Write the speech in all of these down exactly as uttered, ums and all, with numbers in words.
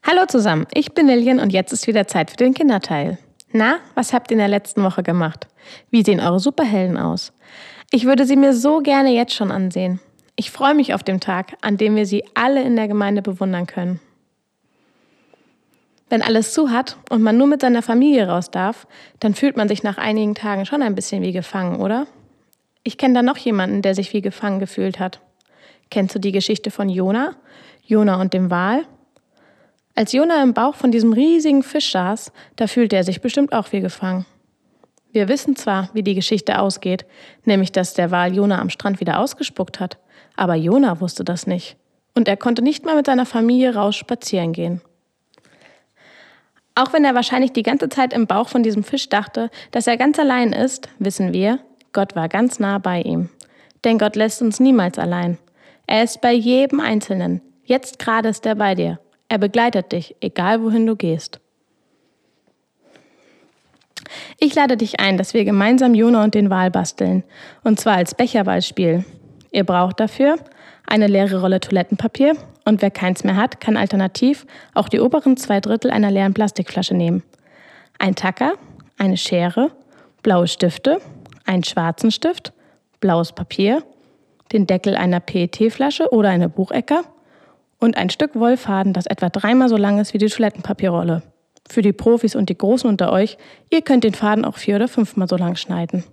Hallo zusammen, ich bin Lilian und jetzt ist wieder Zeit für den Kinderteil. Na, was habt ihr in der letzten Woche gemacht? Wie sehen eure Superhelden aus? Ich würde sie mir so gerne jetzt schon ansehen. Ich freue mich auf den Tag, an dem wir sie alle in der Gemeinde bewundern können. Wenn alles zu hat und man nur mit seiner Familie raus darf, dann fühlt man sich nach einigen Tagen schon ein bisschen wie gefangen, oder? Ich kenne da noch jemanden, der sich wie gefangen gefühlt hat. Kennst du die Geschichte von Jona? Jona und dem Wal? Als Jona im Bauch von diesem riesigen Fisch saß, da fühlte er sich bestimmt auch wie gefangen. Wir wissen zwar, wie die Geschichte ausgeht, nämlich dass der Wal Jona am Strand wieder ausgespuckt hat, aber Jona wusste das nicht. Und er konnte nicht mal mit seiner Familie raus spazieren gehen. Auch wenn er wahrscheinlich die ganze Zeit im Bauch von diesem Fisch dachte, dass er ganz allein ist, wissen wir, Gott war ganz nah bei ihm. Denn Gott lässt uns niemals allein. Er ist bei jedem Einzelnen. Jetzt gerade ist er bei dir. Er begleitet dich, egal wohin du gehst. Ich lade dich ein, dass wir gemeinsam Jona und den Wal basteln. Und zwar als Becherballspiel. Ihr braucht dafür eine leere Rolle Toilettenpapier und wer keins mehr hat, kann alternativ auch die oberen zwei Drittel einer leeren Plastikflasche nehmen. Ein Tacker, eine Schere, blaue Stifte, einen schwarzen Stift, blaues Papier, den Deckel einer P E T-Flasche oder eine Buchecker und ein Stück Wollfaden, das etwa dreimal so lang ist wie die Toilettenpapierrolle. Für die Profis und die Großen unter euch, ihr könnt den Faden auch vier- oder fünfmal so lang schneiden.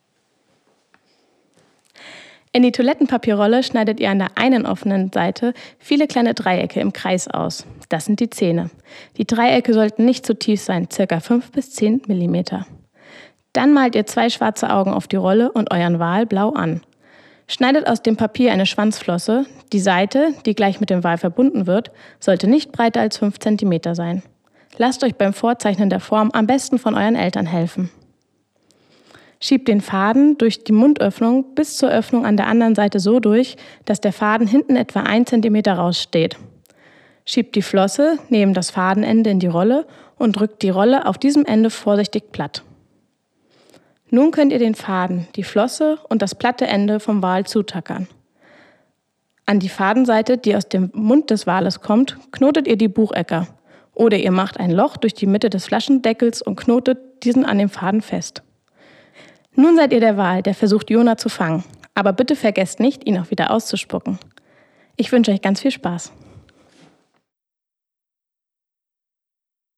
In die Toilettenpapierrolle schneidet ihr an der einen offenen Seite viele kleine Dreiecke im Kreis aus. Das sind die Zähne. Die Dreiecke sollten nicht zu tief sein, ca. fünf bis zehn Millimeter. Dann malt ihr zwei schwarze Augen auf die Rolle und euren Wal blau an. Schneidet aus dem Papier eine Schwanzflosse. Die Seite, die gleich mit dem Wal verbunden wird, sollte nicht breiter als fünf Zentimeter sein. Lasst euch beim Vorzeichnen der Form am besten von euren Eltern helfen. Schiebt den Faden durch die Mundöffnung bis zur Öffnung an der anderen Seite so durch, dass der Faden hinten etwa ein Zentimeter raussteht. Schiebt die Flosse neben das Fadenende in die Rolle und drückt die Rolle auf diesem Ende vorsichtig platt. Nun könnt ihr den Faden, die Flosse und das platte Ende vom Wal zutackern. An die Fadenseite, die aus dem Mund des Wales kommt, knotet ihr die Buchecker. Oder ihr macht ein Loch durch die Mitte des Flaschendeckels und knotet diesen an dem Faden fest. Nun seid ihr der Wal, der versucht, Jona zu fangen. Aber bitte vergesst nicht, ihn auch wieder auszuspucken. Ich wünsche euch ganz viel Spaß.